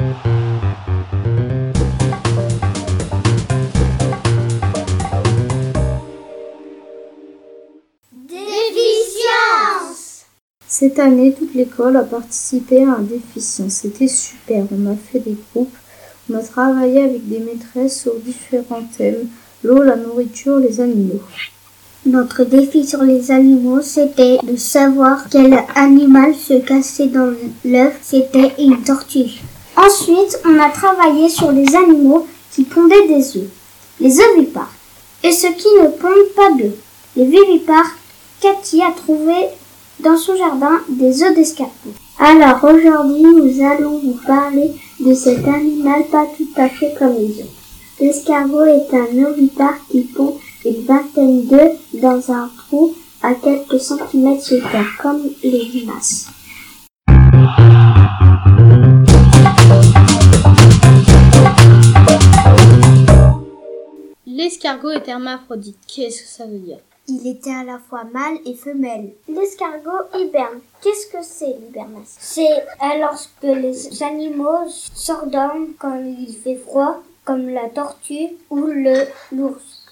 Cette année, toute l'école a participé à un défi science. C'était super, on a fait des groupes, on a travaillé avec des maîtresses sur différents thèmes, l'eau, la nourriture, les animaux. Notre défi sur les animaux, c'était de savoir quel animal se cachait dans l'œuf. C'était une tortue. Ensuite, on a travaillé sur les animaux qui pondaient des œufs, les ovipares, et ceux qui ne pondent pas d'œufs, les vivipares. Cathy a trouvé dans son jardin des œufs d'escargot. Alors aujourd'hui, nous allons vous parler de cet animal pas tout à fait comme les autres. L'escargot est un ovipare qui pond une vingtaine d'œufs dans un trou à quelques centimètres sous terre, comme les limaces. L'escargot est hermaphrodite. Qu'est-ce que ça veut dire? Il était à la fois mâle et femelle. L'escargot hiberne. Qu'est-ce que c'est l'hibernation? C'est lorsque les animaux s'endorment quand il fait froid, comme la tortue ou l'ours.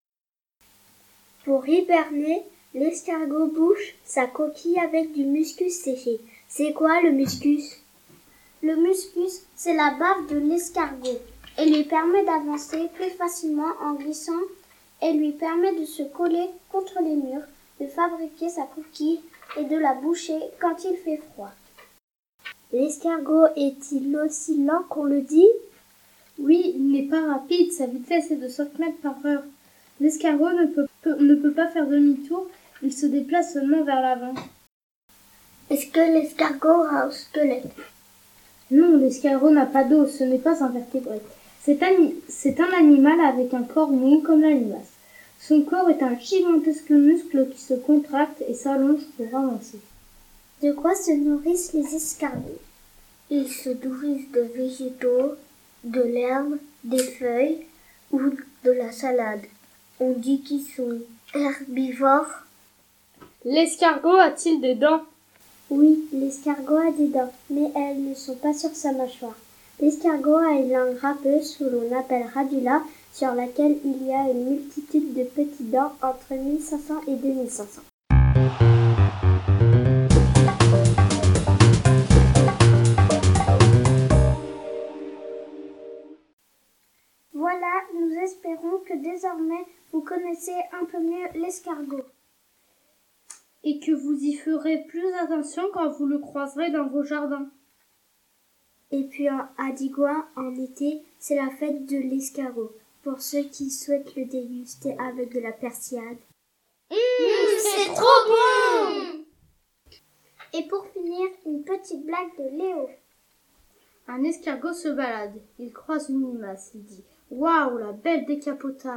Pour hiberner, l'escargot bouche sa coquille avec du muscus séché. C'est quoi le muscus? Le muscus, c'est la bave de l'escargot. Elle lui permet d'avancer plus facilement en glissant et lui permet de se coller contre les murs, de fabriquer sa coquille et de la boucher quand il fait froid. L'escargot est-il aussi lent qu'on le dit? Oui, il n'est pas rapide, sa vitesse est de 5 mètres par heure. L'escargot ne peut pas faire demi-tour, il se déplace seulement vers l'avant. Est-ce que l'escargot a un squelette? Non, l'escargot n'a pas d'os, ce n'est pas un vertébré. C'est un animal avec un corps mou comme la limace. Son corps est un gigantesque muscle qui se contracte et s'allonge pour avancer. De quoi se nourrissent les escargots? Ils se nourrissent de végétaux, de l'herbe, des feuilles ou de la salade. On dit qu'ils sont herbivores. L'escargot a-t-il des dents? Oui, l'escargot a des dents, mais elles ne sont pas sur sa mâchoire. L'escargot a une langue râpeuse que l'on appelle radula, sur laquelle il y a une multitude de petites dents entre 1500 et 2500. Voilà, nous espérons que désormais vous connaissez un peu mieux l'escargot. Et que vous y ferez plus attention quand vous le croiserez dans vos jardins. Et puis à Digoin, en été, c'est la fête de l'escargot, pour ceux qui souhaitent le déguster avec de la persillade. C'est trop bon! Et pour finir, une petite blague de Léo. Un escargot se balade, il croise une limace, il dit « Waouh, la belle décapotable !»